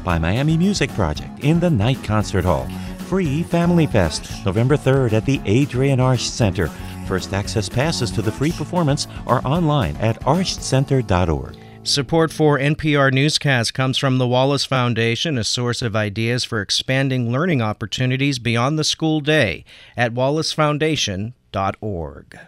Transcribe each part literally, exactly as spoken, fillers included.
by Miami Music Project in the Night Concert Hall. Free Family Fest, November third at the Adrian Arsh Center. First access passes to the free performance are online at arsh center dot org. Support for N P R Newscast comes from the Wallace Foundation, a source of ideas for expanding learning opportunities beyond the school day at wallace foundation dot org.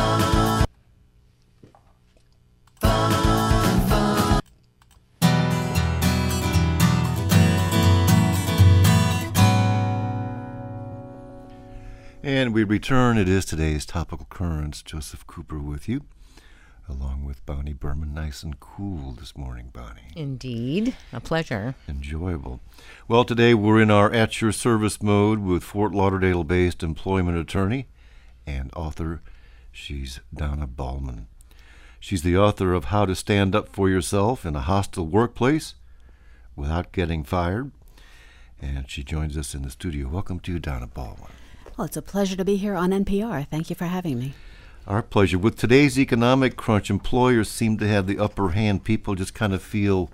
And we return. It is today's Topical Currents. Joseph Cooper with you, along with Bonnie Berman. Nice and cool this morning, Bonnie. Indeed. A pleasure. Enjoyable. Well, today we're in our At Your Service mode with Fort Lauderdale-based employment attorney and author. She's Donna Ballman. She's the author of How to Stand Up for Yourself in a Hostile Workplace Without Getting Fired. And she joins us in the studio. Welcome to you, Donna Ballman. Well, it's a pleasure to be here on N P R. Thank you for having me. Our pleasure. With today's economic crunch, employers seem to have the upper hand. People just kind of feel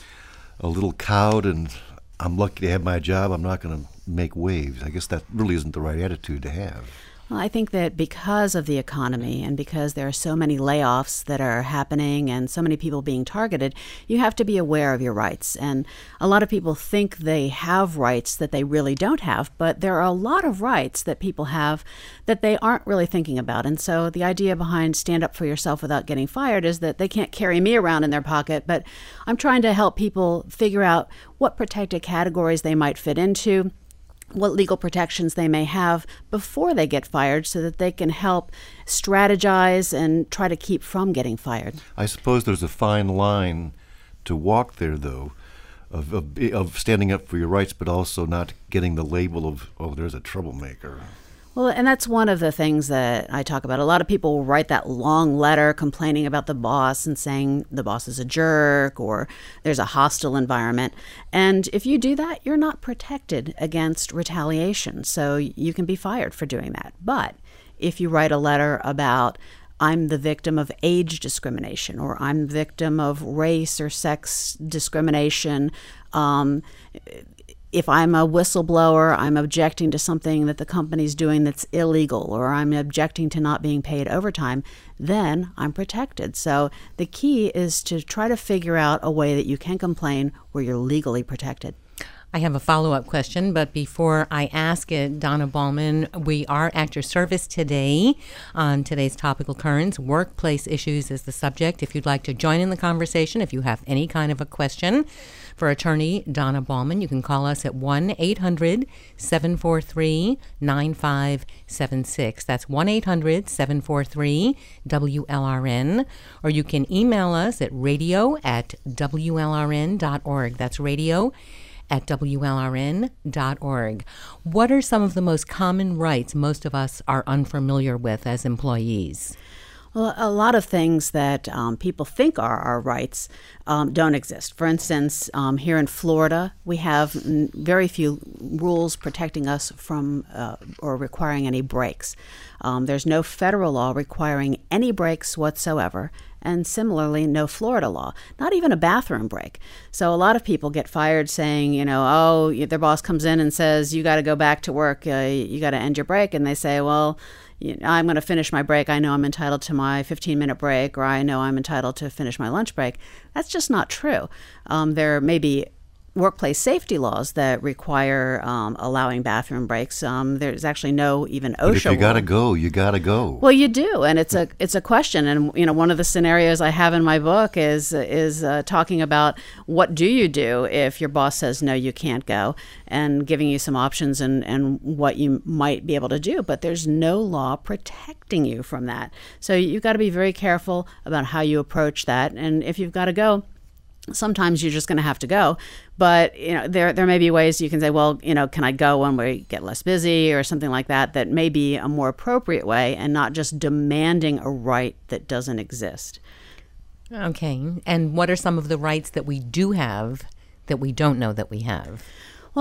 a little cowed, and I'm lucky to have my job. I'm not going to make waves. I guess that really isn't the right attitude to have. Well, I think that because of the economy and because there are so many layoffs that are happening and so many people being targeted, you have to be aware of your rights. And a lot of people think they have rights that they really don't have, but there are a lot of rights that people have that they aren't really thinking about. And so the idea behind Stand Up for Yourself Without Getting Fired is that they can't carry me around in their pocket, but I'm trying to help people figure out what protected categories they might fit into, what legal protections they may have before they get fired so that they can help strategize and try to keep from getting fired. I suppose there's a fine line to walk there, though, of, of, of standing up for your rights, but also not getting the label of, oh, there's a troublemaker. Well, and that's one of the things that I talk about. A lot of people will write that long letter complaining about the boss and saying the boss is a jerk or there's a hostile environment. And if you do that, you're not protected against retaliation. So you can be fired for doing that. But if you write a letter about I'm the victim of age discrimination or I'm the victim of race or sex discrimination, um, if I'm a whistleblower, I'm objecting to something that the company's doing that's illegal, or I'm objecting to not being paid overtime, then I'm protected. So the key is to try to figure out a way that you can complain where you're legally protected. I have a follow-up question, but before I ask it, Donna Ballman, we are at your service today on today's Topical Currents. Workplace issues is the subject. If you'd like to join in the conversation, if you have any kind of a question for attorney Donna Ballman, you can call us at one eight hundred seven four three nine five seven six. That's one eight hundred seven four three W L R N. Or you can email us at radio at W L R N dot org. That's radio at W L R N dot org. What are some of the most common rights most of us are unfamiliar with as employees? Well, a lot of things that um, people think are our rights um, don't exist. For instance, um, here in Florida, we have n- very few rules protecting us from uh, or requiring any breaks. Um, there's no federal law requiring any breaks whatsoever. And similarly, no Florida law, not even a bathroom break. So a lot of people get fired saying, you know, oh, their boss comes in and says, you got to go back to work, uh, you got to end your break. And they say, well, you know, I'm going to finish my break. I know I'm entitled to my fifteen-minute break, or I know I'm entitled to finish my lunch break. That's just not true. Um, there may be workplace safety laws that require um, allowing bathroom breaks. Um, there's actually no even OSHA. But if you got to law. go, you got to go. Well, you do, and it's a it's a question. And you know, one of the scenarios I have in my book is is uh, talking about what do you do if your boss says no, you can't go, and giving you some options and and what you might be able to do. But there's no law protecting you from that, so you've got to be very careful about how you approach that. And if you've got to go, sometimes you're just going to have to go. But you know, there there may be ways you can say, well, you know, can I go when we get less busy or something like that, that may be a more appropriate way and not just demanding a right that doesn't exist. Okay. And what are some of the rights that we do have that we don't know that we have? Well,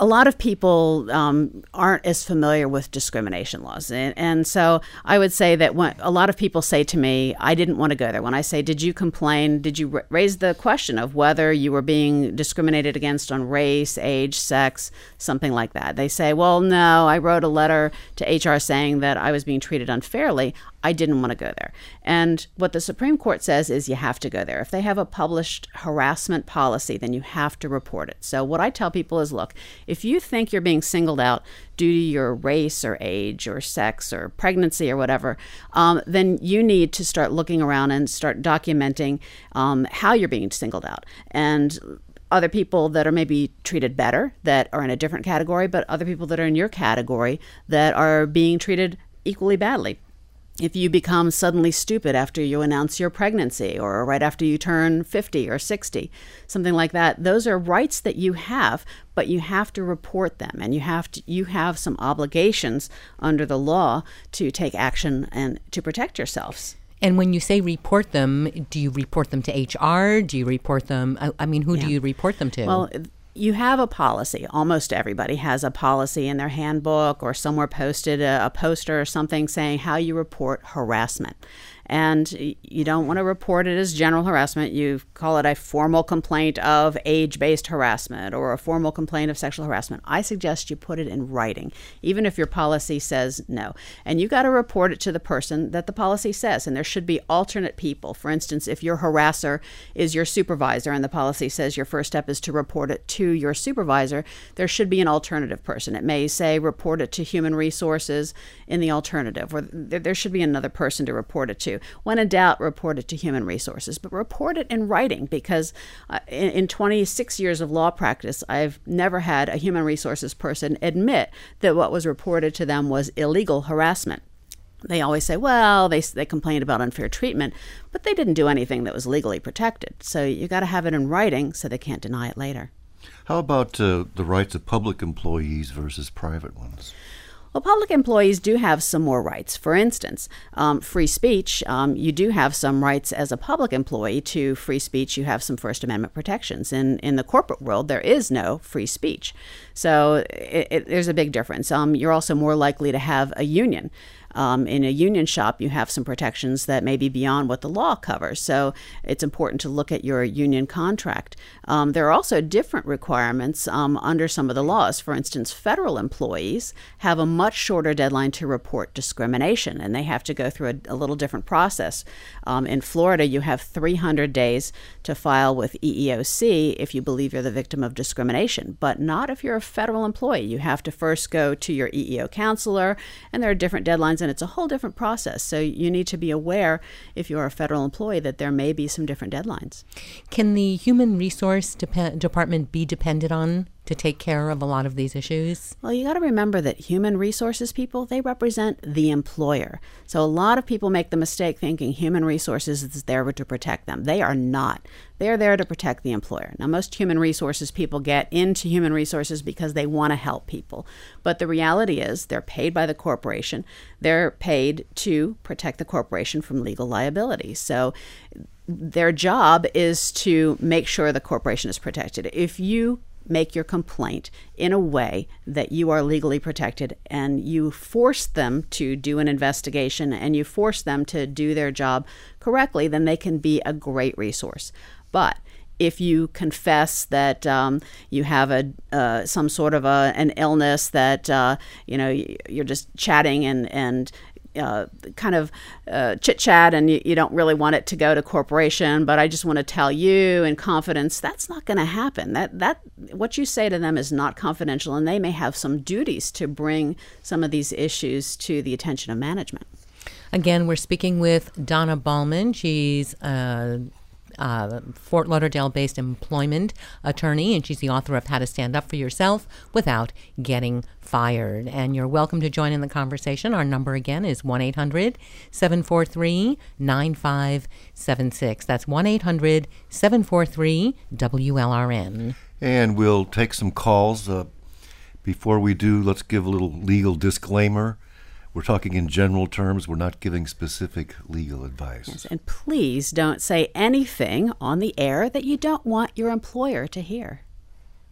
a lot of people um, aren't as familiar with discrimination laws. And, and so I would say that when a lot of people say to me, I didn't want to go there. When I say, did you complain? Did you r- raise the question of whether you were being discriminated against on race, age, sex, something like that? They say, well, no, I wrote a letter to H R saying that I was being treated unfairly. I didn't want to go there. And what the Supreme Court says is you have to go there. If they have a published harassment policy, then you have to report it. So what I tell people is, look, if you think you're being singled out due to your race or age or sex or pregnancy or whatever, um, then you need to start looking around and start documenting um, how you're being singled out. And other people that are maybe treated better, that are in a different category, but other people that are in your category that are being treated equally badly. If you become suddenly stupid after you announce your pregnancy or right after you turn fifty or sixty, something like that, those are rights that you have, but you have to report them, and you have to you have some obligations under the law to take action and to protect yourselves. And when you say report them, do you report them to H R? Do you report them? I, I mean, who Yeah. do you report them to? Well, you have a policy. Almost everybody has a policy in their handbook or somewhere posted a, a poster or something saying how you report harassment. And you don't want to report it as general harassment. You call it a formal complaint of age-based harassment or a formal complaint of sexual harassment. I suggest you put it in writing, even if your policy says no. And you got to report it to the person that the policy says. And there should be alternate people. For instance, if your harasser is your supervisor and the policy says your first step is to report it to your supervisor, there should be an alternative person. It may say report it to human resources in the alternative, or there should be another person to report it to. When in doubt, report it to human resources, but report it in writing, because uh, in, in twenty-six years of law practice, I've never had a human resources person admit that what was reported to them was illegal harassment. They always say, well, they they complained about unfair treatment, but they didn't do anything that was legally protected. So you got to have it in writing so they can't deny it later. How about uh, the rights of public employees versus private ones? Well, public employees do have some more rights. For instance, um, free speech, um, you do have some rights as a public employee to free speech. You have some First Amendment protections. In, in the corporate world, there is no free speech. So it, it, there's a big difference. Um, you're also more likely to have a union. Um, in a union shop, you have some protections that may be beyond what the law covers. So it's important to look at your union contract. Um, there are also different requirements um, under some of the laws. For instance, federal employees have a much shorter deadline to report discrimination, and they have to go through a, a little different process. Um, in Florida, you have three hundred days to file with E E O C if you believe you're the victim of discrimination, but not if you're a federal employee. You have to first go to your E E O counselor, and there are different deadlines, and it's a whole different process. So you need to be aware, if you're a federal employee, that there may be some different deadlines. Can the human resource dep- department be depended on to take care of a lot of these issues? Well, you got to remember that human resources people, they represent the employer. So a lot of people make the mistake thinking human resources is there to protect them. They are not. They're there to protect the employer. Now, most human resources people get into human resources because they want to help people. But the reality is they're paid by the corporation. They're paid to protect the corporation from legal liability. So their job is to make sure the corporation is protected. If you make your complaint in a way that you are legally protected and you force them to do an investigation and you force them to do their job correctly, then they can be a great resource. But if you confess that um, you have a uh, some sort of a, an illness that uh, you know you're just chatting and and Uh, kind of uh, chit-chat and you, you don't really want it to go to corporation, but I just want to tell you in confidence, that's not going to happen. That that what you say to them is not confidential, and they may have some duties to bring some of these issues to the attention of management. Again, we're speaking with Donna Ballman. She's uh Uh, Fort Lauderdale-based employment attorney, and she's the author of How to Stand Up for Yourself Without Getting Fired. And you're welcome to join in the conversation. Our number again is one eight hundred seven four three nine five seven six. That's one eight hundred seven four three W L R N. And we'll take some calls. Uh, before we do, let's give a little legal disclaimer. We're talking in general terms. We're not giving specific legal advice. Yes, and please don't say anything on the air that you don't want your employer to hear.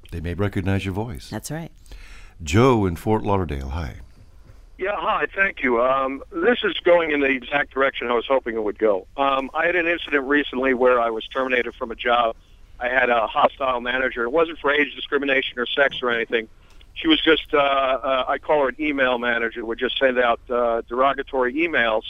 They may recognize your voice. That's right. Joe in Fort Lauderdale, hi. Yeah, hi, thank you. Um, this is going in the exact direction I was hoping it would go. Um, I had an incident recently where I was terminated from a job. I had a hostile manager. It wasn't for age discrimination or sex or anything. She was just, uh, uh, I call her an email manager, would just send out uh, derogatory emails.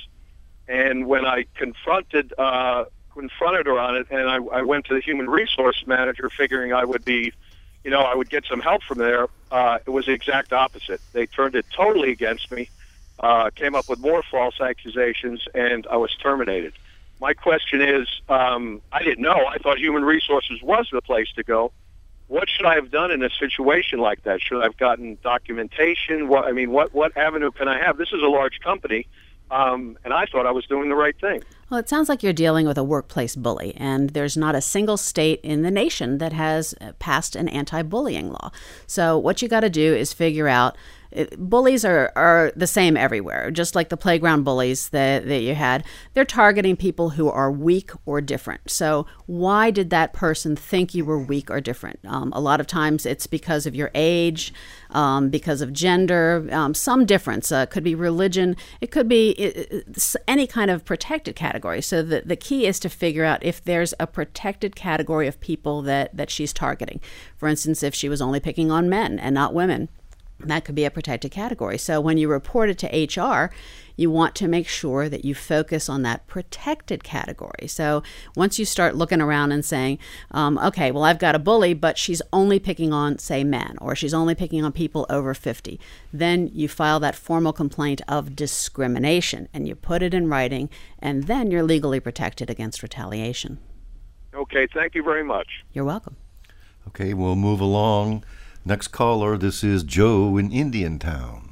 And when I confronted uh, confronted her on it, and I, I went to the human resource manager figuring I would be, you know, I would get some help from there, uh, it was the exact opposite. They turned it totally against me, uh, came up with more false accusations, and I was terminated. My question is, um, I didn't know. I thought human resources was the place to go. What should I have done in a situation like that? Should I have gotten documentation? What, I mean, what, what avenue can I have? This is a large company, um, and I thought I was doing the right thing. Well, it sounds like you're dealing with a workplace bully, and there's not a single state in the nation that has passed an anti-bullying law. So what you got to do is figure out, it, bullies are, are the same everywhere, just like the playground bullies that, that you had. They're targeting people who are weak or different. So why did that person think you were weak or different? Um, a lot of times it's because of your age, um, because of gender, um, some difference. Uh, it could be religion. It could be it, it, any kind of protected category. So the, the key is to figure out if there's a protected category of people that, that she's targeting. For instance, if she was only picking on men and not women, that could be a protected category. So when you report it to H R, you want to make sure that you focus on that protected category. So once you start looking around and saying, um, okay, well, I've got a bully, but she's only picking on, say, men, or she's only picking on people over fifty, then you file that formal complaint of discrimination and you put it in writing, and then you're legally protected against retaliation. Okay, thank you very much. You're welcome. Okay, we'll move along. Next caller, this is Joe in Indiantown.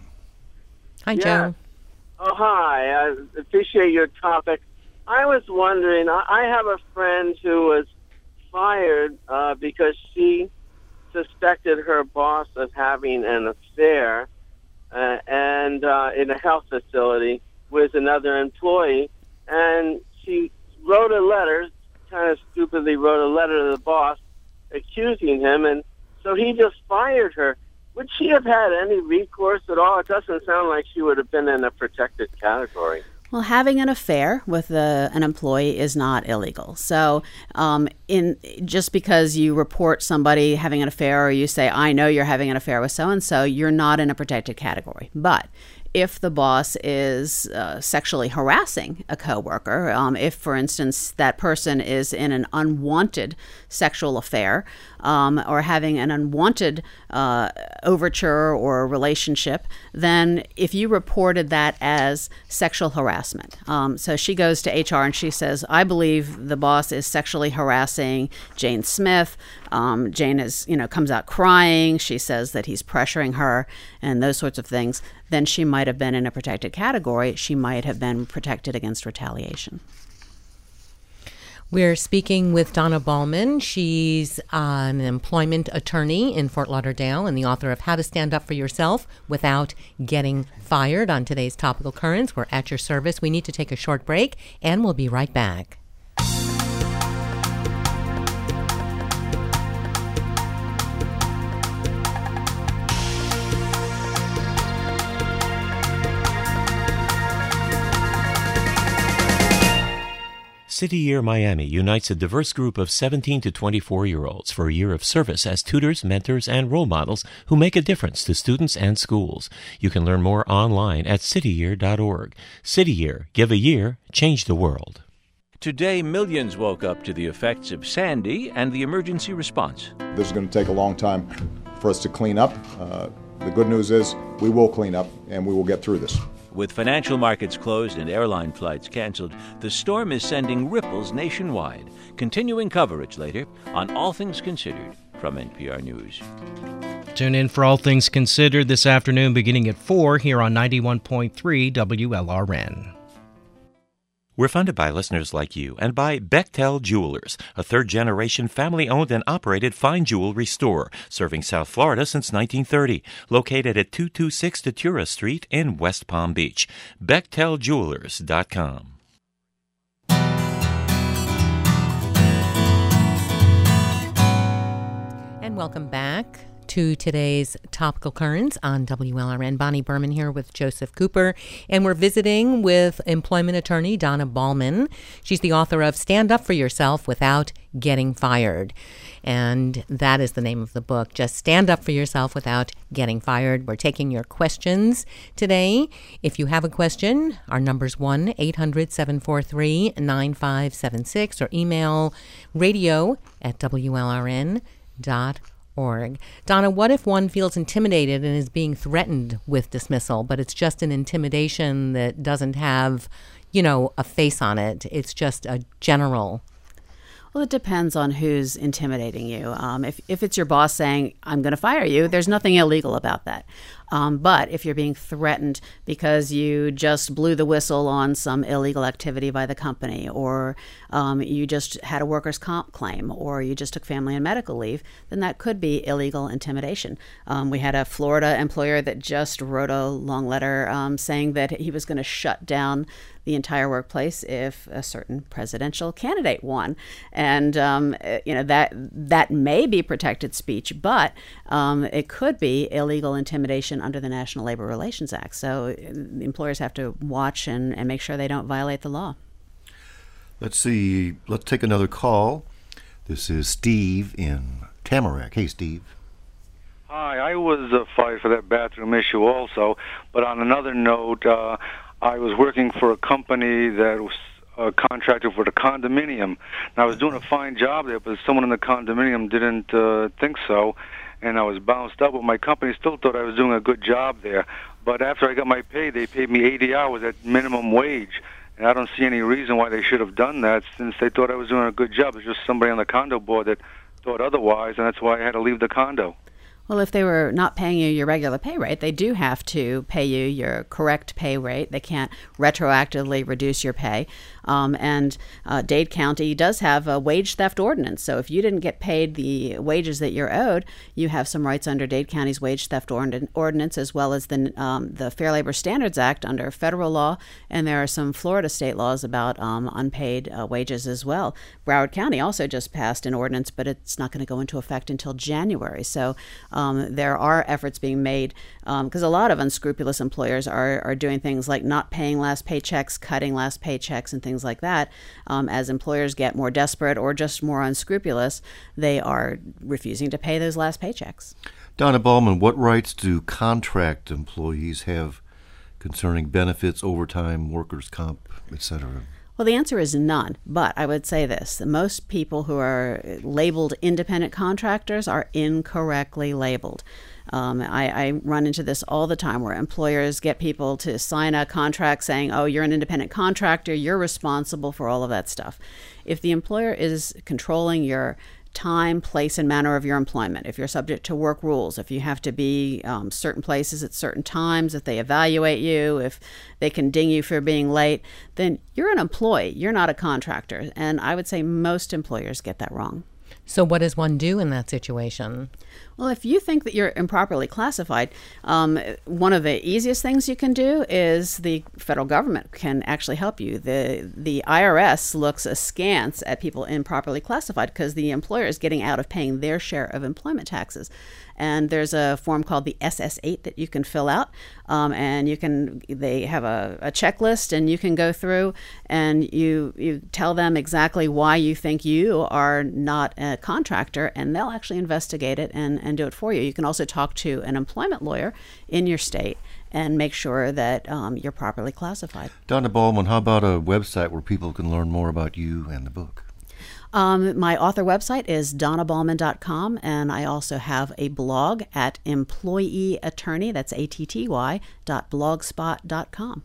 Hi, Yeah. Joe. Oh, hi. I appreciate your topic. I was wondering, I I have a friend who was fired uh, because she suspected her boss of having an affair uh, and uh, in a health facility with another employee. And she wrote a letter, kind of stupidly wrote a letter to the boss accusing him, and so he just fired her. Would she have had any recourse at all? It doesn't sound like she would have been in a protected category. Well, having an affair with a, an employee is not illegal. So um, in just because you report somebody having an affair or you say, I know you're having an affair with so-and-so, you're not in a protected category. But if the boss is uh, sexually harassing a coworker, um, if, for instance, that person is in an unwanted sexual affair um, or having an unwanted uh, overture or relationship, then if you reported that as sexual harassment, um, so she goes to H R and she says, I believe the boss is sexually harassing Jane Smith. Um, Jane is, you know, comes out crying. She says that he's pressuring her and those sorts of things. Then she might have been in a protected category. She might have been protected against retaliation. We're speaking with Donna Ballman. She's an employment attorney in Fort Lauderdale and the author of How to Stand Up for Yourself Without Getting Fired. On today's Topical Currents, we're at your service. We need to take a short break, and we'll be right back. City Year Miami unites a diverse group of seventeen to twenty-four-year-olds for a year of service as tutors, mentors, and role models who make a difference to students and schools. You can learn more online at city year dot org. City Year. Give a year. Change the world. Today, millions woke up to the effects of Sandy and the emergency response. This is going to take a long time for us to clean up. Uh, the good news is we will clean up and we will get through this. With financial markets closed and airline flights canceled, the storm is sending ripples nationwide. Continuing coverage later on All Things Considered from N P R News. Tune in for All Things Considered this afternoon beginning at four here on ninety-one point three W L R N. We're funded by listeners like you and by Bechtel Jewelers, a third-generation family-owned and operated fine jewelry store serving South Florida since nineteen thirty, located at two two six Datura Street in West Palm Beach. Bechtel Jewelers dot com. Welcome back to today's Topical Currents on W L R N. Bonnie Berman here with Joseph Cooper, and we're visiting with employment attorney Donna Ballman. She's the author of Stand Up for Yourself Without Getting Fired, and that is the name of the book. Just stand up for yourself without getting fired. We're taking your questions today. If you have a question, our number's one eight hundred seven four three nine five seven six, or email radio at W L R N dot org. Donna, what if one feels intimidated and is being threatened with dismissal, but it's just an intimidation that doesn't have, you know, a face on it? It's just a general. Well, it depends on who's intimidating you. Um, if, if it's your boss saying, I'm going to fire you, there's nothing illegal about that. Um, but if you're being threatened because you just blew the whistle on some illegal activity by the company, or um, you just had a workers' comp claim, or you just took family and medical leave, then that could be illegal intimidation. Um, we had a Florida employer that just wrote a long letter um, saying that he was going to shut down the entire workplace if a certain presidential candidate won. And, um, you know, that that may be protected speech, but um, it could be illegal intimidation under the National Labor Relations Act. So employers have to watch and, and make sure they don't violate the law. Let's see. Let's take another call. This is Steve in Tamarack. Hey, Steve. Hi, I was uh, fired for that bathroom issue also, but on another note, uh, I was working for a company that was a contractor for the condominium. And I was doing a fine job there, but someone in the condominium didn't uh, think so, and I was bounced up. But my company still thought I was doing a good job there. But after I got my pay, they paid me eighty hours at minimum wage, and I don't see any reason why they should have done that since they thought I was doing a good job. It's just somebody on the condo board that thought otherwise, and that's why I had to leave the condo. Well, if they were not paying you your regular pay rate, they do have to pay you your correct pay rate. They can't retroactively reduce your pay. Um, and uh, Dade County does have a wage theft ordinance. So if you didn't get paid the wages that you're owed, you have some rights under Dade County's wage theft ordin- ordinance, as well as the um, the Fair Labor Standards Act under federal law. And there are some Florida state laws about um, unpaid uh, wages as well. Broward County also just passed an ordinance, but it's not going to go into effect until January. So Um, there are efforts being made because um, a lot of unscrupulous employers are, are doing things like not paying last paychecks, cutting last paychecks, and things like that. Um, as employers get more desperate or just more unscrupulous, they are refusing to pay those last paychecks. Donna Ballman, what rights do contract employees have concerning benefits, overtime, workers' comp, et cetera? Well, the answer is none, but I would say this. Most people who are labeled independent contractors are incorrectly labeled. Um, I, I run into this all the time where employers get people to sign a contract saying, oh, you're an independent contractor, you're responsible for all of that stuff. If the employer is controlling your time, place, and manner of your employment, if you're subject to work rules, if you have to be um, certain places at certain times, if they evaluate you, if they can ding you for being late, then you're an employee. You're not a contractor. And I would say most employers get that wrong. So what does one do in that situation? Well, if you think that you're improperly classified, um, one of the easiest things you can do is the federal government can actually help you. The the I R S looks askance at people improperly classified because the employer is getting out of paying their share of employment taxes. And there's a form called the S S eight that you can fill out, um, and you can. They have a, a checklist, and you can go through and you you tell them exactly why you think you are not a contractor, and they'll actually investigate it and, and do it for you. You can also talk to an employment lawyer in your state and make sure that um, you're properly classified. Donna Ballman, how about a website where people can learn more about you and the book? Um, my author website is donna ballman dot com, and I also have a blog at employee attorney, that's A T T Y, dot blogspot dot com.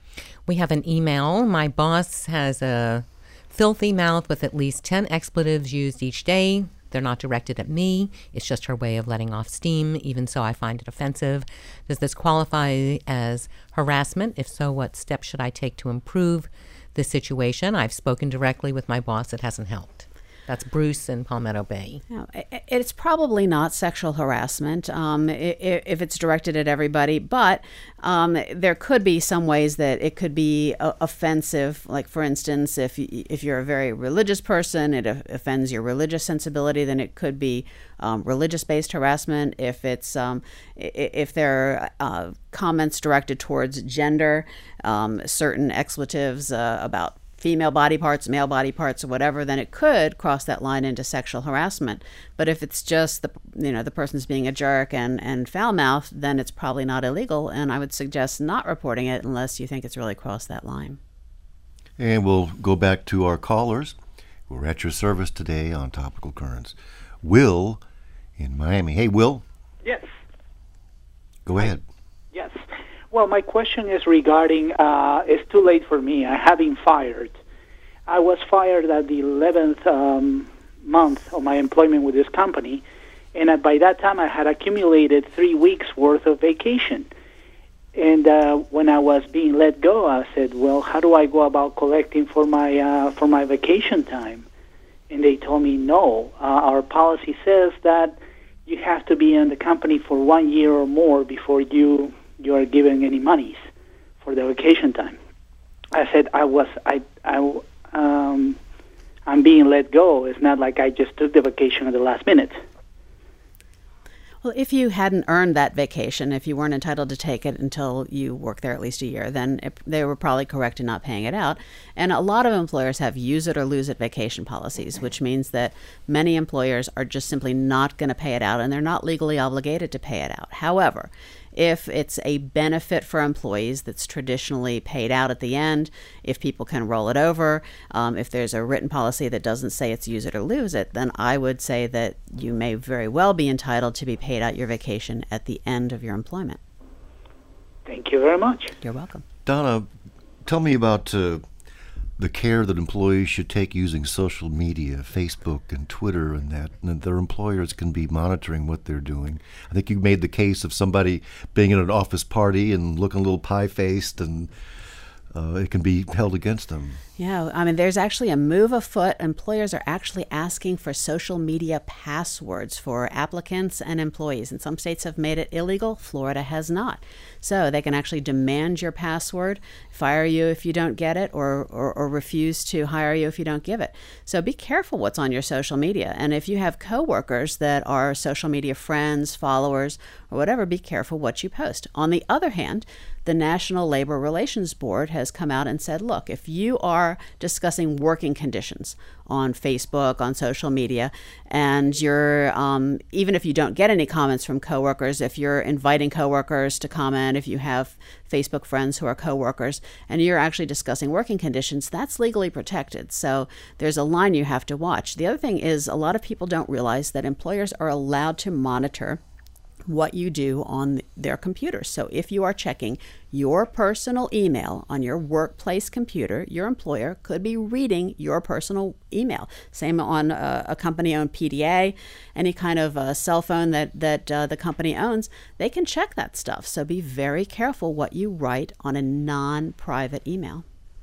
We have an email. My boss has a filthy mouth with at least ten expletives used each day. They're not directed at me. It's just her way of letting off steam. Even so, I find it offensive. Does this qualify as harassment? If so, what steps should I take to improve this situation? I've spoken directly with my boss. It hasn't helped. That's Bruce in Palmetto Bay. No, it's probably not sexual harassment um, if it's directed at everybody, but um, there could be some ways that it could be offensive. Like, for instance, if if you're a very religious person, it offends your religious sensibility, then it could be um, religious-based harassment. If it's um, if there are uh, comments directed towards gender, um, certain expletives uh, about female body parts, male body parts, or whatever, then it could cross that line into sexual harassment. But if it's just the you know the person's being a jerk and, and foul-mouthed, then it's probably not illegal, and I would suggest not reporting it unless you think it's really crossed that line. And we'll go back to our callers. We're at your service today on Topical Currents. Will in Miami. Hey, Will. Yes. Go ahead. Yes. Well, my question is regarding, uh, it's too late for me. I have been fired. I was fired at the eleventh um, month of my employment with this company, and uh, by that time I had accumulated three weeks' worth of vacation. And uh, when I was being let go, I said, well, how do I go about collecting for my, uh, for my vacation time? And they told me, no, uh, our policy says that you have to be in the company for one year or more before you... you are giving any monies for the vacation time. I said, I was, I, I, um, I'm being let go. It's not like I just took the vacation at the last minute. Well, if you hadn't earned that vacation, if you weren't entitled to take it until you worked there at least a year, then it, they were probably correct in not paying it out. And a lot of employers have use it or lose it vacation policies, which means that many employers are just simply not going to pay it out, and they're not legally obligated to pay it out. However, if it's a benefit for employees that's traditionally paid out at the end, if people can roll it over, um, if there's a written policy that doesn't say it's use it or lose it, then I would say that you may very well be entitled to be paid out your vacation at the end of your employment. Thank you very much. You're welcome. Donna, tell me about uh, the care that employees should take using social media, Facebook and Twitter and that, and that their employers can be monitoring what they're doing. I think you made the case of somebody being at an office party and looking a little pie-faced, and uh, it can be held against them. Yeah, I mean, there's actually a move afoot. Employers are actually asking for social media passwords for applicants and employees. And some states have made it illegal. Florida has not. So they can actually demand your password, fire you if you don't get it, or, or, or refuse to hire you if you don't give it. So be careful what's on your social media. And if you have coworkers that are social media friends, followers, or whatever, be careful what you post. On the other hand, the National Labor Relations Board has come out and said, look, if you are discussing working conditions on Facebook, on social media, and you're, um, even if you don't get any comments from coworkers, if you're inviting coworkers to comment, if you have Facebook friends who are coworkers, and you're actually discussing working conditions, that's legally protected. So there's a line you have to watch. The other thing is, a lot of people don't realize that employers are allowed to monitor what you do on their computers. So if you are checking your personal email on your workplace computer, your employer could be reading your personal email. Same on a, a company-owned P D A, any kind of uh, cell phone that, that uh, the company owns, they can check that stuff. So be very careful what you write on a non-private email.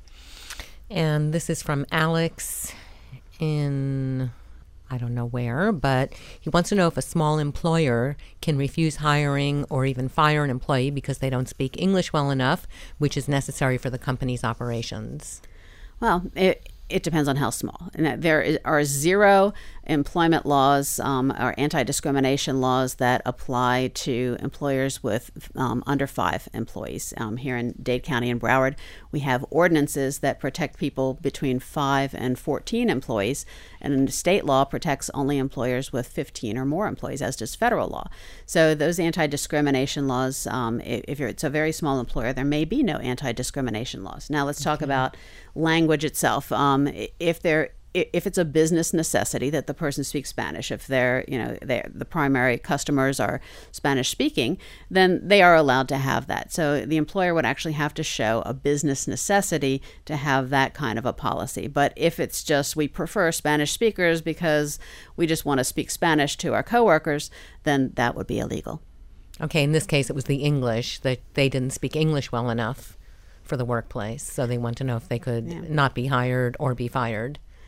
And this is from Alex in... I don't know where, but he wants to know if a small employer can refuse hiring or even fire an employee because they don't speak English well enough, which is necessary for the company's operations. Well, it it depends on how small. And there is, are zero employment laws um, or anti-discrimination laws that apply to employers with um, under five employees. Um, here in Dade County and Broward, we have ordinances that protect people between five and fourteen employees, and state law protects only employers with fifteen or more employees, as does federal law. So those anti-discrimination laws, um, if you're, it's a very small employer, there may be no anti-discrimination laws. Now let's talk okay. about language itself. Um, if there if it's a business necessity that the person speaks Spanish, if they're, you know, they're, the primary customers are Spanish speaking, then they are allowed to have that. So the employer would actually have to show a business necessity to have that kind of a policy. But if it's just we prefer Spanish speakers because we just want to speak Spanish to our coworkers, then that would be illegal. Okay, in this case, it was the English, that they didn't speak English well enough for the workplace. So they want to know if they could yeah. not be hired or be fired.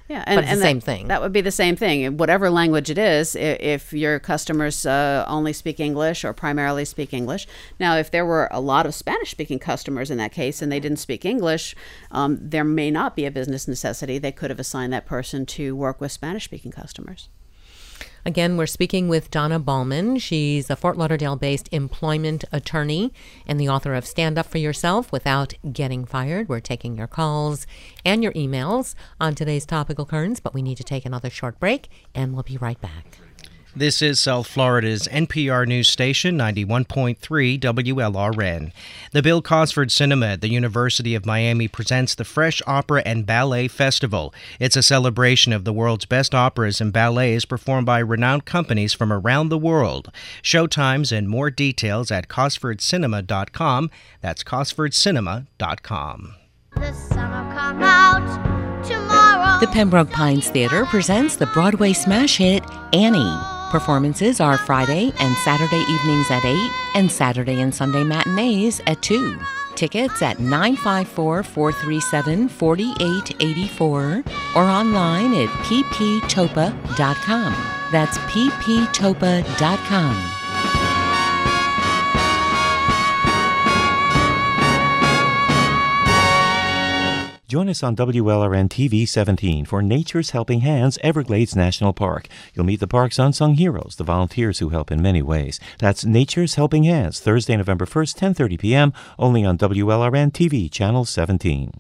Yeah, and, but it's and the that, same thing. That would be the same thing. Whatever language it is, if your customers uh, only speak English or primarily speak English. Now, if there were a lot of Spanish-speaking customers in that case and they didn't speak English, um, there may not be a business necessity. They could have assigned that person to work with Spanish-speaking customers. Again, we're speaking with Donna Ballman. She's a Fort Lauderdale-based employment attorney and the author of Stand Up for Yourself Without Getting Fired. We're taking your calls and your emails on today's Topical Currents, but we need to take another short break, and we'll be right back. This is South Florida's N P R news station, ninety-one point three W L R N. The Bill Cosford Cinema at the University of Miami presents the Fresh Opera and Ballet Festival. It's a celebration of the world's best operas and ballets performed by renowned companies from around the world. Showtimes and more details at cosford cinema dot com. That's cosford cinema dot com. The sun will come out tomorrow. The Pembroke Pines Theater presents the Broadway smash hit Annie. Performances are Friday and Saturday evenings at eight and Saturday and Sunday matinees at two. Tickets at nine five four, four three seven, four eight eight four or online at p p topa dot com. That's p p topa dot com. Join us on W L R N T V seventeen for Nature's Helping Hands Everglades National Park. You'll meet the park's unsung heroes, the volunteers who help in many ways. That's Nature's Helping Hands, Thursday, November first, ten thirty p.m., only on W L R N T V, Channel seventeen.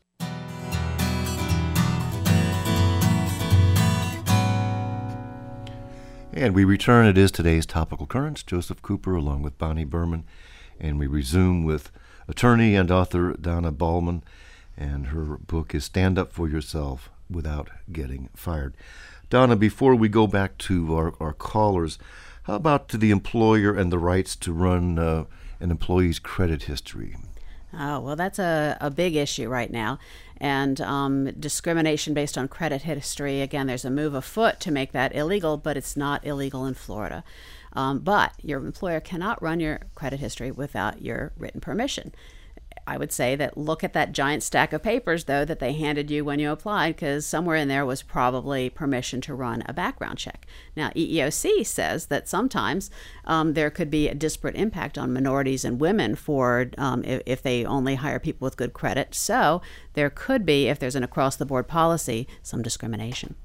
And we return. It is today's Topical Currents. Joseph Cooper along with Bonnie Berman. And we resume with attorney and author Donna Ballman. And her book is Stand Up for Yourself Without Getting Fired. Donna, before we go back to our, our callers, how about to the employer and the rights to run uh, an employee's credit history? Oh, well, that's a, a big issue right now. And um, discrimination based on credit history, again, there's a move afoot to make that illegal, but it's not illegal in Florida. Um, but your employer cannot run your credit history without your written permission. I would say that look at that giant stack of papers, though, that they handed you when you applied, because somewhere in there was probably permission to run a background check. Now, E E O C says that sometimes um, there could be a disparate impact on minorities and women for um, if, if they only hire people with good credit. So there could be, if there's an across-the-board policy, some discrimination.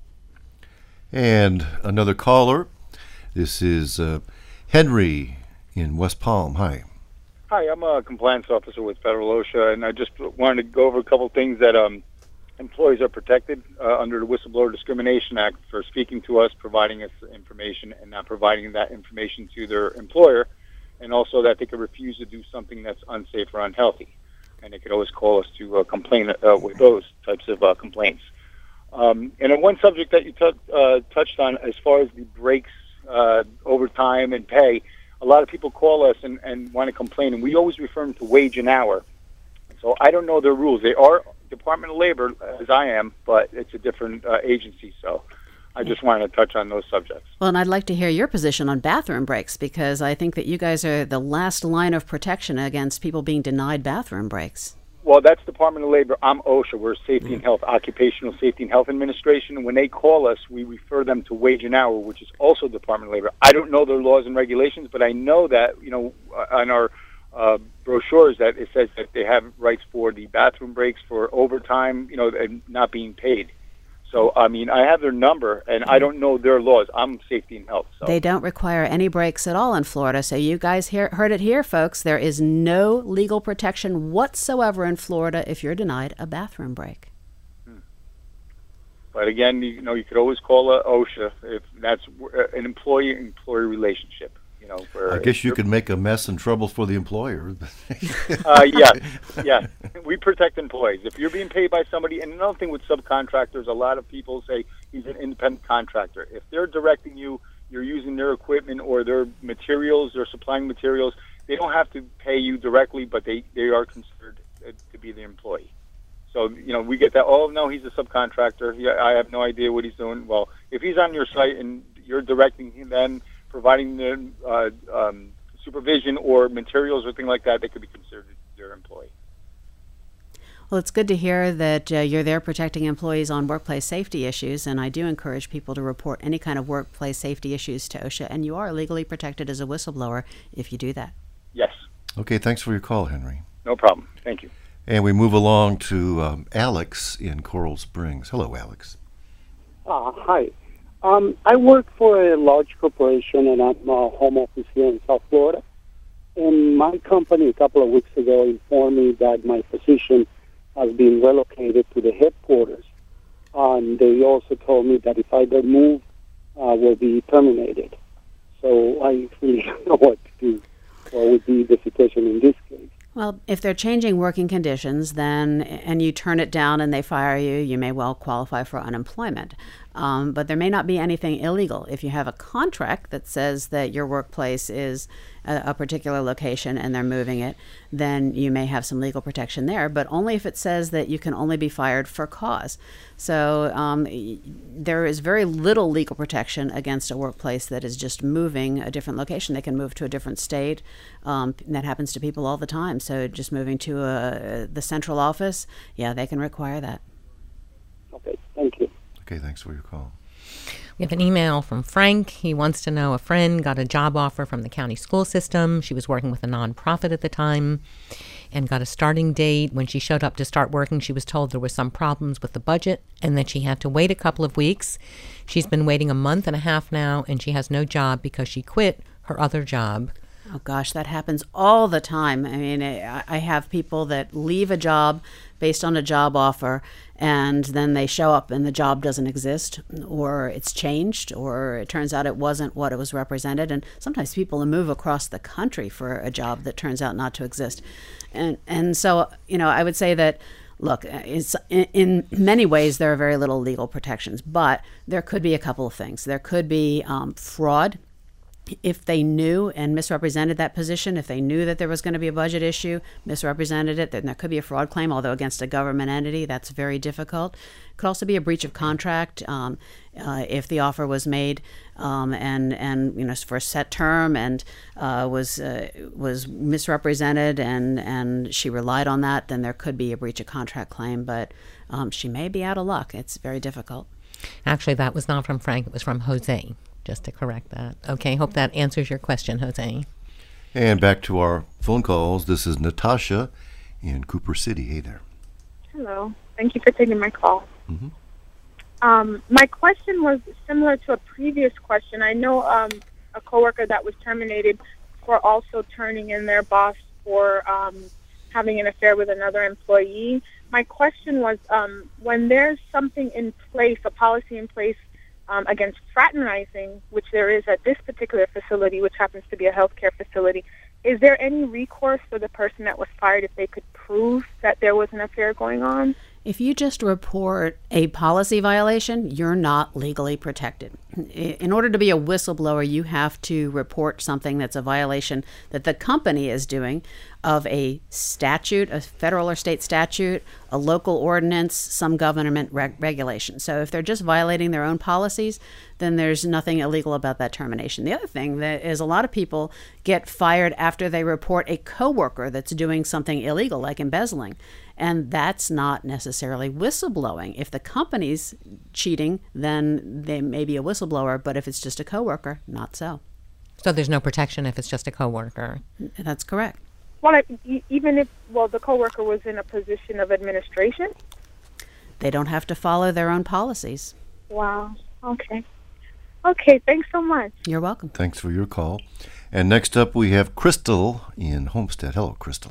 And another caller. This is uh, Henry in West Palm. Hi. Hi, I'm a compliance officer with Federal OSHA, and I just wanted to go over a couple of things that um, employees are protected uh, under the Whistleblower Discrimination Act for speaking to us, providing us information, and not providing that information to their employer, and also that they could refuse to do something that's unsafe or unhealthy. And they could always call us to uh, complain uh, with those types of uh, complaints. Um, and then one subject that you t- uh, touched on as far as the breaks, uh, overtime, and pay, a lot of people call us and, and want to complain, and we always refer them to wage an hour. So I don't know their rules. They are Department of Labor, as I am, but it's a different uh, agency. So I just wanted to touch on those subjects. Well, and I'd like to hear your position on bathroom breaks, because I think that you guys are the last line of protection against people being denied bathroom breaks. Well, that's Department of Labor. I'm OSHA. We're Safety and Health, Occupational Safety and Health Administration. And when they call us, we refer them to wage and hour, which is also Department of Labor. I don't know their laws and regulations, but I know that, you know, on our uh, brochures that it says that they have rights for the bathroom breaks, for overtime, you know, and not being paid. So, I mean, I have their number, and I don't know their laws. I'm Safety and Health. So. They don't require any breaks at all in Florida. So you guys hear, heard it here, folks. There is no legal protection whatsoever in Florida if you're denied a bathroom break. Hmm. But again, you know, you could always call a OSHA if that's an employee-employee relationship. You know, where I guess you could make a mess and trouble for the employer. uh, yeah, yeah. We protect employees. If you're being paid by somebody, and another thing with subcontractors, a lot of people say he's an independent contractor. If they're directing you, you're using their equipment or their materials, they're supplying materials, they don't have to pay you directly, but they, they are considered uh, to be the employee. So, you know, we get that, oh, no, he's a subcontractor. He, I have no idea what he's doing. Well, if he's on your site and you're directing him, then providing the uh, um, supervision or materials or things like that, they could be considered their employee. Well, it's good to hear that uh, you're there protecting employees on workplace safety issues, and I do encourage people to report any kind of workplace safety issues to OSHA, and you are legally protected as a whistleblower if you do that. Yes. Okay, thanks for your call, Henry. No problem. Thank you. And we move along to um, Alex in Coral Springs. Hello, Alex. Uh, hi. Um, I work for a large corporation, and I'm a home office here in South Florida. And my company a couple of weeks ago informed me that my position has been relocated to the headquarters. Uh, and they also told me that if I don't move, uh, will be terminated. So I really don't know what to do. What would be the situation in this case? Well, if they're changing working conditions, then and you turn it down and they fire you, you may well qualify for unemployment. Um, but there may not be anything illegal. If you have a contract that says that your workplace is a, a particular location and they're moving it, then you may have some legal protection there, but only if it says that you can only be fired for cause. So um, there is very little legal protection against a workplace that is just moving a different location. They can move to a different state. Um, that happens to people all the time. So just moving to a, the central office, yeah, they can require that. Okay, thank you. Okay, thanks for your call. We have an email from Frank. He wants to know a friend got a job offer from the county school system. She was working with a nonprofit at the time and got a starting date. When she showed up to start working, she was told there were some problems with the budget and that she had to wait a couple of weeks. She's been waiting a month and a half now, and she has no job because she quit her other job. Oh, gosh, that happens all the time. I mean, I I have people that leave a job based on a job offer, and then they show up and the job doesn't exist, or it's changed, or it turns out it wasn't what it was represented. And sometimes people move across the country for a job that turns out not to exist. And and so, you know, I would say that, look, it's, in, in many ways there are very little legal protections, but there could be a couple of things. There could be um, fraud. If they knew and misrepresented that position, if they knew that there was going to be a budget issue, misrepresented it, then there could be a fraud claim, although against a government entity, that's very difficult. It could also be a breach of contract um, uh, if the offer was made um, and, and you know, for a set term and uh, was uh, was misrepresented and, and she relied on that, then there could be a breach of contract claim, but um, she may be out of luck. It's very difficult. Actually, that was not from Frank. It was from Jose. Just to correct that. Okay, hope that answers your question, Jose. And back to our phone calls. This is Natasha in Cooper City. Hey there. Hello. Thank you for taking my call. Mm-hmm. Um, my question was similar to a previous question. I know um, a coworker that was terminated for also turning in their boss for um, having an affair with another employee. My question was, um, when there's something in place, a policy in place, Um, against fraternizing, which there is at this particular facility, which happens to be a healthcare facility, is there any recourse for the person that was fired if they could prove that there was an affair going on? If you just report a policy violation, you're not legally protected. In order to be a whistleblower, you have to report something that's a violation that the company is doing of a statute, a federal or state statute, a local ordinance, some government reg- regulation. So if they're just violating their own policies, then there's nothing illegal about that termination. The other thing that is a lot of people get fired after they report a coworker that's doing something illegal, like embezzling. And that's not necessarily whistleblowing. If the company's cheating, then they may be a whistleblower, but if it's just a coworker, not so. So there's no protection if it's just a coworker. That's correct. Well, I, even if, well, the coworker was in a position of administration? They don't have to follow their own policies. Wow. Okay. Okay, thanks so much. You're welcome. Thanks for your call. And next up we have Crystal in Homestead. Hello, Crystal.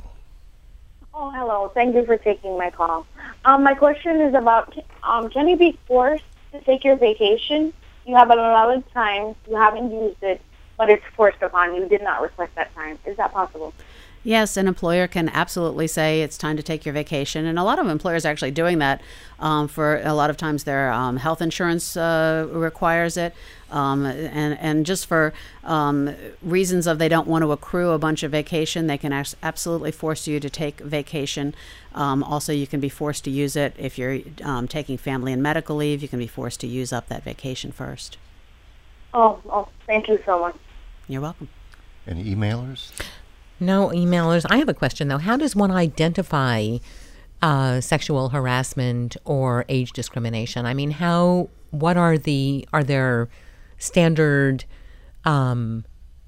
Oh, hello. Thank you for taking my call. Um, my question is about, um, can you be forced to take your vacation? You have an allotted time, you haven't used it, but it's forced upon you. You did not request that time. Is that possible? Yes, an employer can absolutely say it's time to take your vacation. And a lot of employers are actually doing that. Um, for a lot of times their um, health insurance uh, requires it. Um, and, and just for um, reasons of they don't want to accrue a bunch of vacation, they can as- absolutely force you to take vacation. Um, also, you can be forced to use it if you're um, taking family and medical leave. You can be forced to use up that vacation first. Oh, oh, thank you so much. You're welcome. Any emailers? No emailers. I have a question, though. How does one identify uh, sexual harassment or age discrimination? I mean, how, what are the, are there standard um,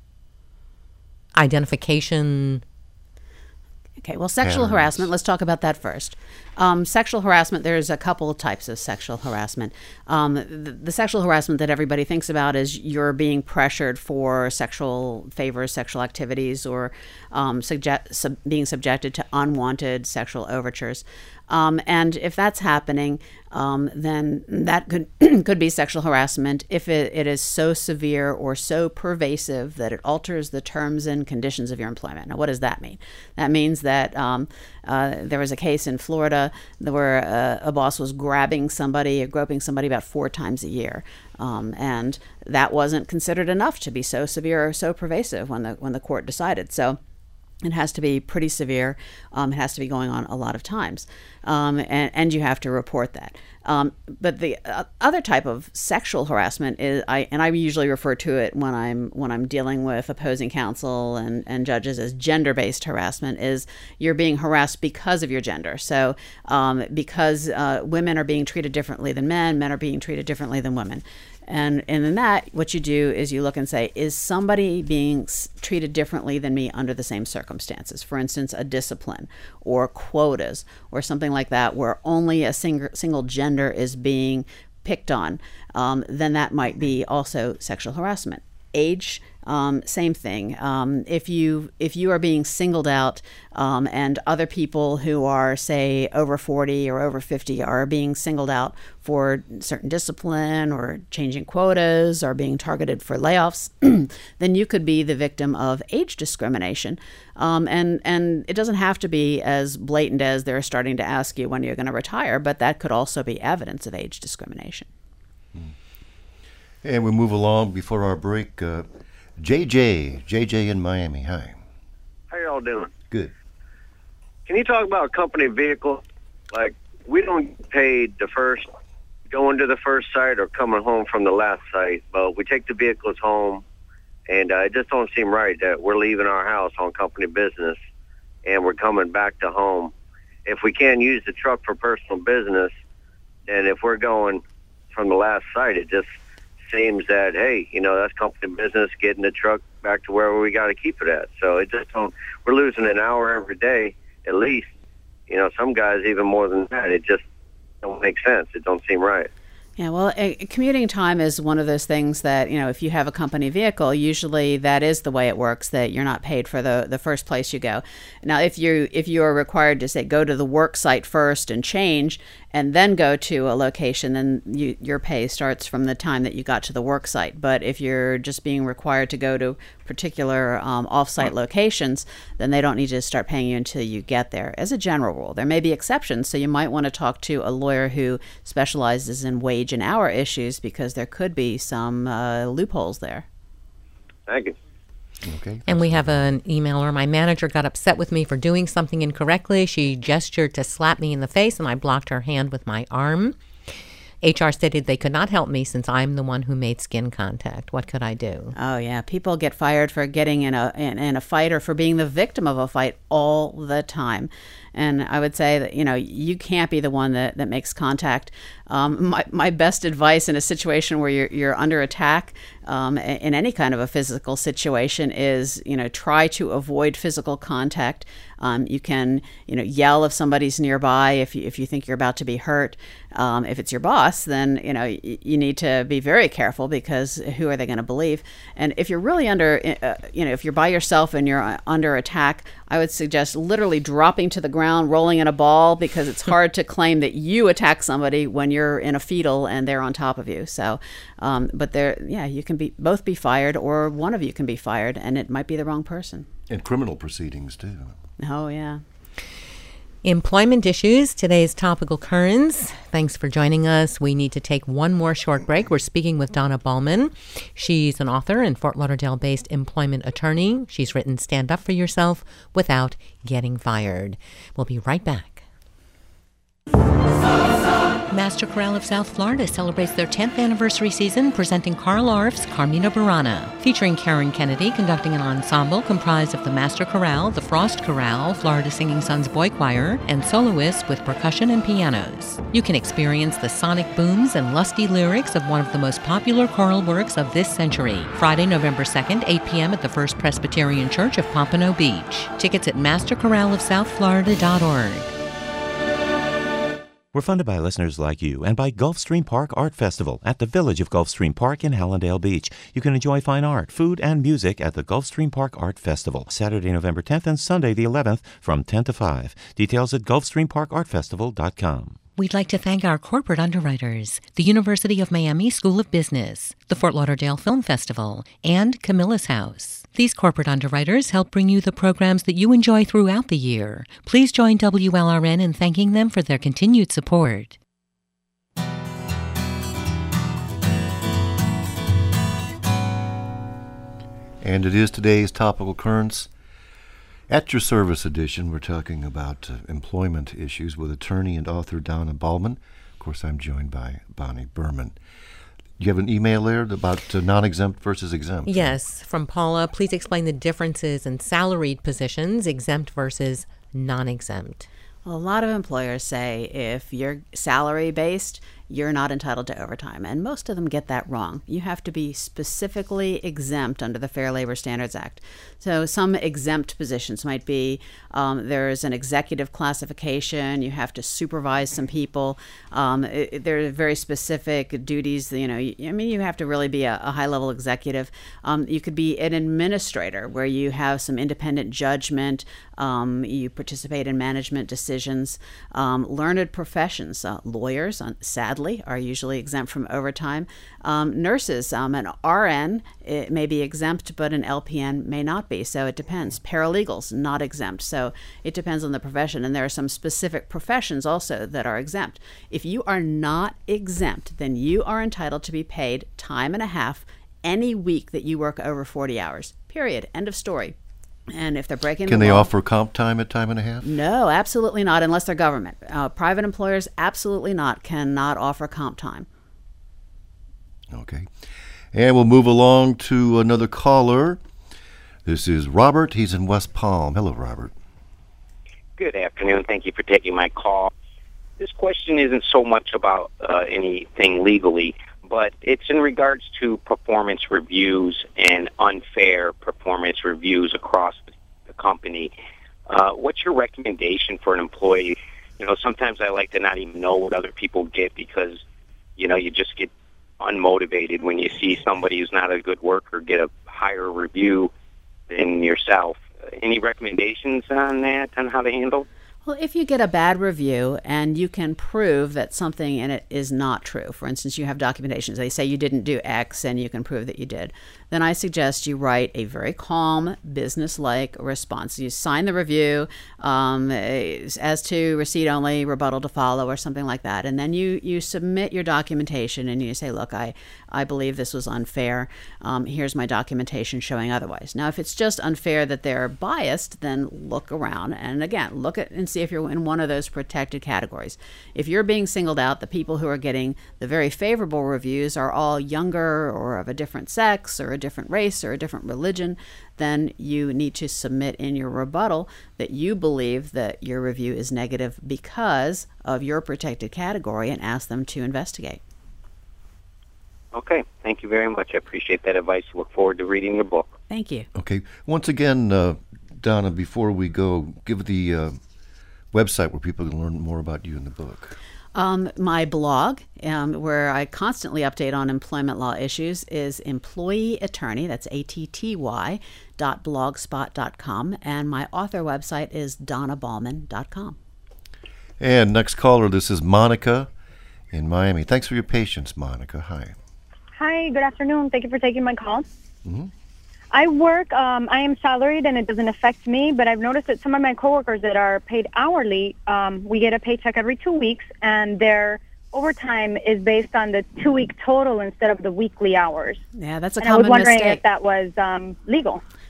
identification? Okay, well, sexual harassment, let's talk about that first. Um, sexual harassment, there's a couple of types of sexual harassment. Um, the, the sexual harassment that everybody thinks about is you're being pressured for sexual favors, sexual activities, or um, subject, sub, being subjected to unwanted sexual overtures. Um, and if that's happening, um, then that could could be sexual harassment if it, it is so severe or so pervasive that it alters the terms and conditions of your employment. Now, what does that mean? That means that um, uh, there was a case in Florida where a, a boss was grabbing somebody or groping somebody about four times a year. Um, and that wasn't considered enough to be so severe or so pervasive when the when the court decided. So it has to be pretty severe. Um, it has to be going on a lot of times. Um, and, and you have to report that. Um, but the uh, other type of sexual harassment is, I and I usually refer to it when I'm when I'm dealing with opposing counsel and, and judges as gender-based harassment, is you're being harassed because of your gender. So um, because uh, women are being treated differently than men, men are being treated differently than women. And, and in that, what you do is you look and say, is somebody being treated differently than me under the same circumstances? For instance, a discipline or quotas or something like that, where only a single, single gender is being picked on, um, then that might be also sexual harassment. Age, um, same thing. Um, if you if you are being singled out um, and other people who are, say, over forty or over fifty are being singled out for certain discipline or changing quotas or being targeted for layoffs, then you could be the victim of age discrimination. Um, and, and it doesn't have to be as blatant as they're starting to ask you when you're going to retire, but that could also be evidence of age discrimination. And we move along before our break. Uh, J J, J J in Miami. Hi. How y'all doing? Good. Can you talk about company vehicle? Like, we don't get paid the first, going to the first site or coming home from the last site, but we take the vehicles home, and uh, it just don't seem right that we're leaving our house on company business and we're coming back to home. If we can't use the truck for personal business, then if we're going from the last site, it just seems that, hey, you know, that's company business, getting the truck back to wherever we got to keep it at. So it just don't, we're losing an hour every day at least. You know, some guys even more than that. It just don't make sense. It don't seem right. Yeah, well, a, commuting time is one of those things that, you know, if you have a company vehicle, usually that is the way it works, that you're not paid for the, the first place you go. Now, if you if you are required to, say, go to the work site first and change and then go to a location, then you, your pay starts from the time that you got to the work site. But if you're just being required to go to particular um, off-site locations, then they don't need to start paying you until you get there, as a general rule. There may be exceptions, so you might want to talk to a lawyer who specializes in wage and hour issues, because there could be some uh, loopholes there. Thank you. Okay. And we have an emailer. My manager got upset with me for doing something incorrectly. She gestured to slap me in the face, and I blocked her hand with my arm. H R stated they could not help me since I'm the one who made skin contact. What could I do? Oh, yeah. People get fired for getting in a in, in a fight or for being the victim of a fight all the time. And I would say that, you know, you can't be the one that, that makes contact. Um, my, my best advice in a situation where you're, you're under attack um, in any kind of a physical situation is, you know, try to avoid physical contact. Um, you can, you know, yell if somebody's nearby if you, if you think you're about to be hurt. Um, if it's your boss, then, you know, y- you need to be very careful, because who are they going to believe? And if you're really under, uh, you know, if you're by yourself and you're under attack, I would suggest literally dropping to the ground, rolling in a ball, because it's hard to claim that you attack somebody when you're in a fetal and they're on top of you. So, um, but there, yeah, you can be both be fired, or one of you can be fired, and it might be the wrong person. And criminal proceedings too. Oh, yeah. Employment issues, today's topical currents. Thanks for joining us. We need to take one more short break. We're speaking with Donna Ballman. She's an author and Fort Lauderdale-based employment attorney. She's written Stand Up for Yourself Without Getting Fired. We'll be right back. Master Chorale of South Florida celebrates their tenth anniversary season presenting Carl Orff's Carmina Burana, featuring Karen Kennedy conducting an ensemble comprised of the Master Chorale, the Frost Chorale, Florida Singing Sons Boy Choir, and soloists with percussion and pianos. You can experience the sonic booms and lusty lyrics of one of the most popular choral works of this century. Friday, November second, eight p.m. at the First Presbyterian Church of Pompano Beach. Tickets at master chorale of south florida dot org. We're funded by listeners like you and by Gulfstream Park Art Festival at the Village of Gulfstream Park in Hallandale Beach. You can enjoy fine art, food, and music at the Gulfstream Park Art Festival, Saturday, November tenth and Sunday the eleventh from ten to five. Details at gulfstream park art festival dot com. We'd like to thank our corporate underwriters, the University of Miami School of Business, the Fort Lauderdale Film Festival, and Camilla's House. These corporate underwriters help bring you the programs that you enjoy throughout the year. Please join W L R N in thanking them for their continued support. And it is today's topical occurrence. At your service edition, we're talking about uh, employment issues with attorney and author Donna Ballman. Of course, I'm joined by Bonnie Berman. Do you have an email there about uh, non-exempt versus exempt? Yes, from Paula. Please explain the differences in salaried positions, exempt versus non-exempt. Well, a lot of employers say if you're salary-based, you're not entitled to overtime, and most of them get that wrong. You have to be specifically exempt under the Fair Labor Standards Act. So some exempt positions might be um, there's an executive classification, you have to supervise some people, um, it, there are very specific duties, you know, I mean, you have to really be a, a high-level executive. Um, you could be an administrator where you have some independent judgment, um, you participate in management decisions, um, learned professions, uh, lawyers, uh, sadly, are usually exempt from overtime. Um, nurses, um, an R N it may be exempt, but an L P N may not be, so it depends. Paralegals, not exempt, so it depends on the profession, and there are some specific professions also that are exempt. If you are not exempt, then you are entitled to be paid time and a half any week that you work over forty hours, period, end of story. And if they're breaking Can the they law, offer comp time at time and a half? No, absolutely not, unless they're government. Uh, private employers, absolutely not, cannot offer comp time. Okay. And we'll move along to another caller. This is Robert. He's in West Palm. Hello, Robert. Good afternoon. Thank you for taking my call. This question isn't so much about uh, anything legally, but it's in regards to performance reviews and unfair performance reviews across the company. Uh, what's your recommendation for an employee? You know, sometimes I like to not even know what other people get because, you know, you just get unmotivated when you see somebody who's not a good worker get a higher review than yourself. Any recommendations on that, on how to handle? Well, if you get a bad review and you can prove that something in it is not true, for instance, you have documentations, they say you didn't do X and you can prove that you did, then I suggest you write a very calm, business-like response. You sign the review um, as to receipt only, rebuttal to follow, or something like that, and then you, you submit your documentation and you say, look, I, I believe this was unfair. Um, here's my documentation showing otherwise. Now, if it's just unfair that they're biased, then look around and, again, look at and see if you're in one of those protected categories. If you're being singled out, the people who are getting the very favorable reviews are all younger or of a different sex or a different race or a different religion, then you need to submit in your rebuttal that you believe that your review is negative because of your protected category and ask them to investigate. Okay. Thank you very much. I appreciate that advice. Look forward to reading your book. Thank you. Okay. Once again, uh, Donna, before we go, give the uh, website where people can learn more about you and the book. Um, my blog, um, where I constantly update on employment law issues, is Employee Attorney, that's A T T Y, dot blogspot dot com, and my author website is donna ballman dot com. And next caller, this is Monica in Miami. Thanks for your patience, Monica. Hi. Hi, good afternoon. Thank you for taking my call. Mm-hmm. I work, um, I am salaried and it doesn't affect me, but I've noticed that some of my coworkers that are paid hourly, um, we get a paycheck every two weeks and their overtime is based on the two-week total instead of the weekly hours. Yeah, that's a and common I was wondering mistake. if that was um, legal.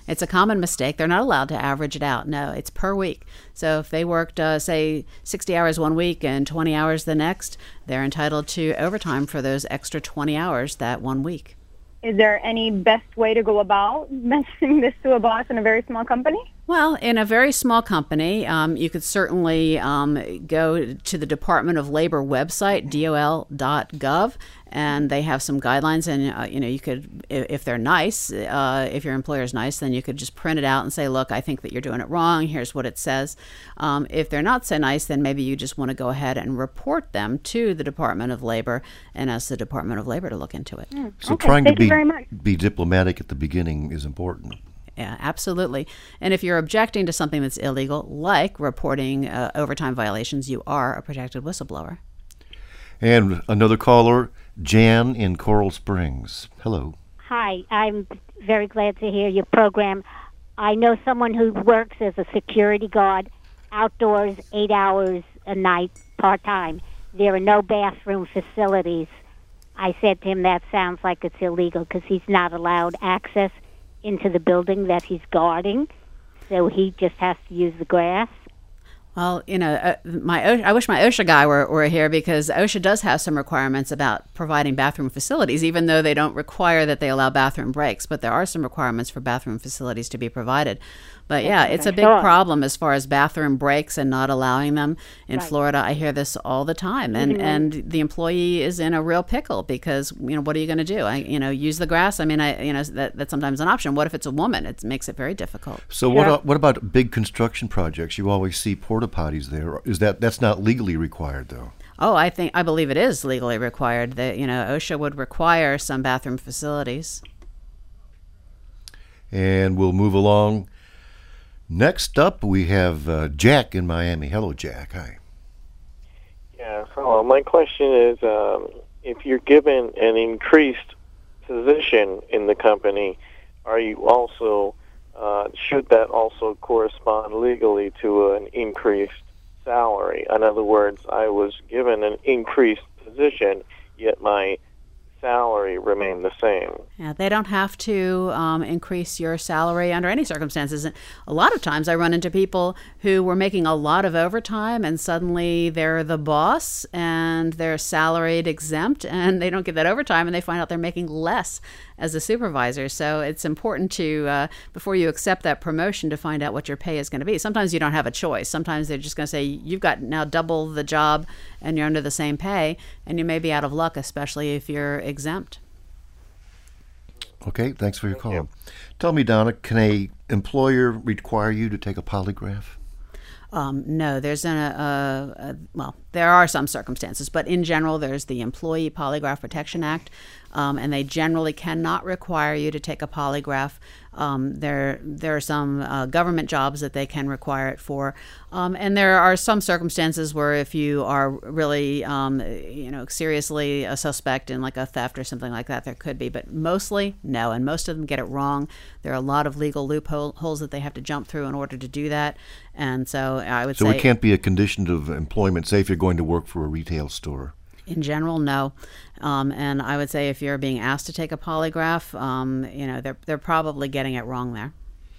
It's a common mistake. They're not allowed to average it out. No, it's per week. So if they worked, uh, say, sixty hours one week and twenty hours the next, they're entitled to overtime for those extra twenty hours that one week. Is there any best way to go about mentioning this to a boss in a very small company? Well, in a very small company, um, you could certainly um, go to the Department of Labor website, D O L dot gov, and they have some guidelines. And uh, you know, you could, if they're nice, uh, if your employer's nice, then you could just print it out and say, "Look, I think that you're doing it wrong. Here's what it says." Um, if they're not so nice, then maybe you just want to go ahead and report them to the Department of Labor and ask the Department of Labor to look into it. Mm, so okay. trying Thank to you be very much. be diplomatic at the beginning is important. Yeah, absolutely. And if you're objecting to something that's illegal, like reporting uh, overtime violations, you are a protected whistleblower. And another caller, Jan in Coral Springs. Hello. Hi, I'm very glad to hear your program. I know someone who works as a security guard outdoors eight hours a night part-time. There are no bathroom facilities. I said to him that sounds like it's illegal because he's not allowed access into the building that he's guarding, so he just has to use the grass. Well, you know, uh, my O- I wish my OSHA guy were, were here, because OSHA does have some requirements about providing bathroom facilities, even though they don't require that they allow bathroom breaks. But there are some requirements for bathroom facilities to be provided. But yeah, it's a big Sure. problem as far as bathroom breaks and not allowing them. In Right. Florida, I hear this all the time, and Mhm. and the employee is in a real pickle because, you know, what are you going to do? I, you know, use the grass. I mean, I you know that that's sometimes an option. What if it's a woman? It makes it very difficult. So what a- what about big construction projects? You always see porta potties there. Is that that's not legally required though? Oh, I think I believe it is legally required. That, you know, OSHA would require some bathroom facilities. And we'll move along. Next up, we have uh, Jack in Miami. Hello, Jack. Hi. Yeah, hello. My question is, um, if you're given an increased position in the company, are you also, uh, should that also correspond legally to an increased salary? In other words, I was given an increased position, yet my salary remained the same. Yeah, they don't have to um, increase your salary under any circumstances. And a lot of times I run into people who were making a lot of overtime and suddenly they're the boss and they're salaried exempt and they don't get that overtime and they find out they're making less as a supervisor. So it's important to, uh, before you accept that promotion, to find out what your pay is going to be. Sometimes you don't have a choice. Sometimes they're just going to say, you've got now double the job and you're under the same pay, and you may be out of luck, especially if you're exempt. Okay, thanks for your call. Tell me, Donna, can a employer require you to take a polygraph? Um, no, there's an, a, a, a, well, there are some circumstances, but in general, there's the Employee Polygraph Protection Act, um, and they generally cannot require you to take a polygraph. Um, there, there are some uh, government jobs that they can require it for, um, and there are some circumstances where if you are really, um, you know, seriously a suspect in like a theft or something like that, there could be, but mostly no, and most of them get it wrong. There are a lot of legal loopholes that they have to jump through in order to do that, and so I would So say it can't be a condition of employment, say if you're going to work for a retail store. in general, no. Um, and I would say if you're being asked to take a polygraph, um, you know, they're they're probably getting it wrong there.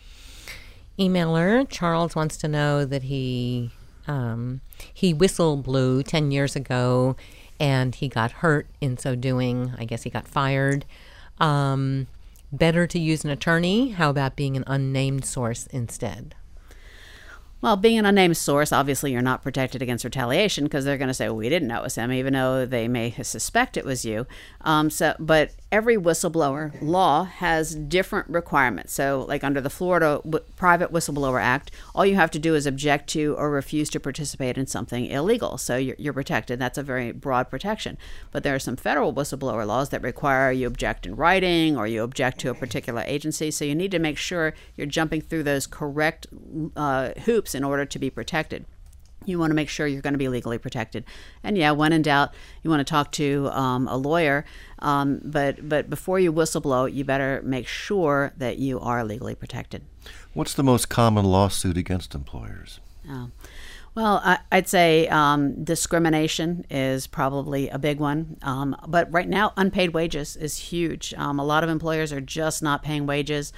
Emailer Charles wants to know that he um, he whistle blew ten years ago, and he got hurt in so doing. I guess he got fired. Um, better to use an attorney. How about being an unnamed source instead? Well, being an unnamed source, obviously you're not protected against retaliation because they're going to say, well, we didn't know it was him, even though they may suspect it was you. Um, so, but every whistleblower law has different requirements. So like under the Florida w- Private Whistleblower Act, all you have to do is object to or refuse to participate in something illegal. So you're, you're protected. That's a very broad protection. But there are some federal whistleblower laws that require you object in writing or you object to a particular agency. So you need to make sure you're jumping through those correct uh, hoops in order to be protected. You want to make sure you're going to be legally protected. And yeah, when in doubt, you want to talk to um, a lawyer. Um, but but before you whistleblow, you better make sure that you are legally protected. What's the most common lawsuit against employers? Oh. Well, I, I'd say um, discrimination is probably a big one. Um, but right now, unpaid wages is huge. Um, a lot of employers are just not paying wages.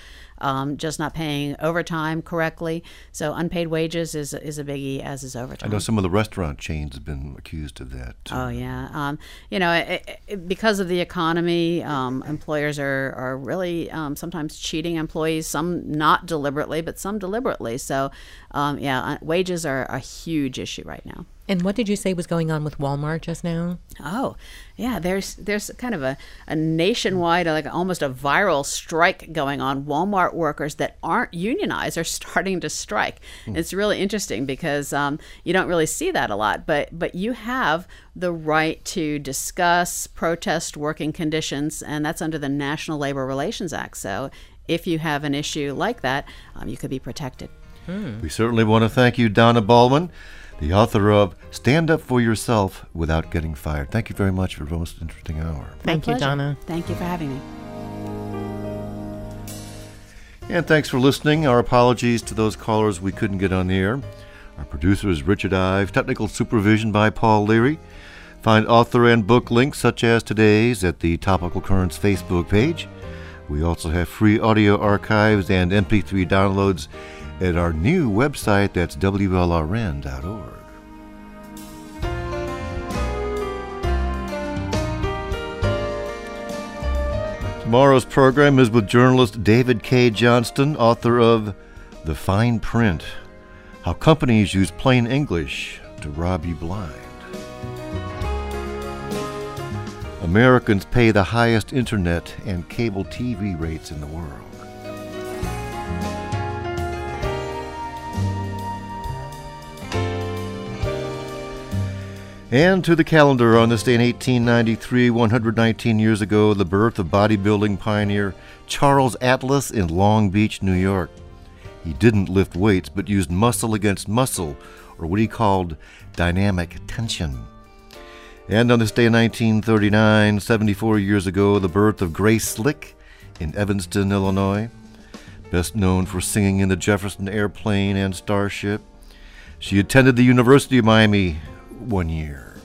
um, just not paying overtime correctly. So unpaid wages is is a biggie, as is overtime. I know some of the restaurant chains have been accused of that, too. Oh, yeah. Um, you know, it, it, because of the economy, um, employers are, are really um, sometimes cheating employees, some not deliberately, but some deliberately. So, um, yeah, wages are a huge issue right now. And what did you say was going on with Walmart just now? Oh, yeah, there's there's kind of a, a nationwide, like almost a viral strike going on. Walmart workers that aren't unionized are starting to strike. Mm. It's really interesting because um, you don't really see that a lot, but but you have the right to discuss, protest working conditions, and that's under the National Labor Relations Act. So if you have an issue like that, um, you could be protected. Hmm. We certainly want to thank you, Donna Ballman, the author of Stand Up for Yourself Without Getting Fired. Thank you very much for the most interesting hour. Thank you, Donna. Thank you for having me. And thanks for listening. Our apologies to those callers we couldn't get on the air. Our producer is Richard Ive. Technical supervision by Paul Leary. Find author and book links such as today's at the Topical Currents Facebook page. We also have free audio archives and M P three downloads at our new website, that's W L R N dot org. Tomorrow's program is with journalist David K. Johnston, author of The Fine Print, How Companies Use Plain English to Rob You Blind. Americans pay the highest internet and cable T V rates in the world. And to the calendar, on this day in eighteen ninety-three, one hundred nineteen years ago, the birth of bodybuilding pioneer Charles Atlas in Long Beach, New York. He didn't lift weights, but used muscle against muscle, or what he called dynamic tension. And on this day in nineteen thirty-nine, seventy-four years ago, the birth of Grace Slick in Evanston, Illinois. Best known for singing in the Jefferson Airplane and Starship. She attended the University of Miami one year.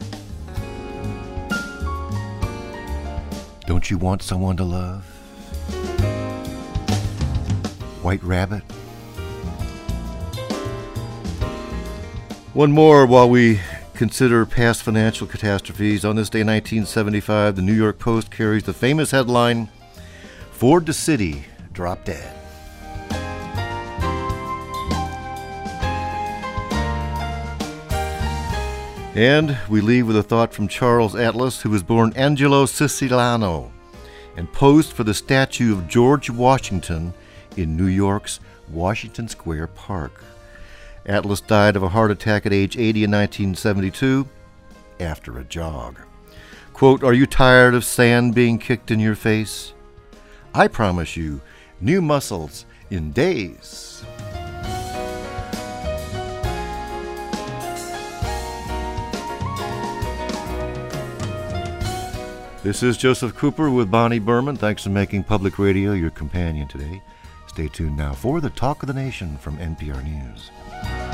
Don't you want someone to love? White Rabbit. One more while we consider past financial catastrophes. On this day in nineteen seventy-five, the New York Post carries the famous headline, Ford to City, Drop Dead. And we leave with a thought from Charles Atlas, who was born Angelo Siciliano and posed for the statue of George Washington in New York's Washington Square Park. Atlas died of a heart attack at age eighty in nineteen seventy-two after a jog. Quote, "Are you tired of sand being kicked in your face? I promise you new muscles in days." This is Joseph Cooper with Bonnie Berman. Thanks for making public radio your companion today. Stay tuned now for the Talk of the Nation from N P R News.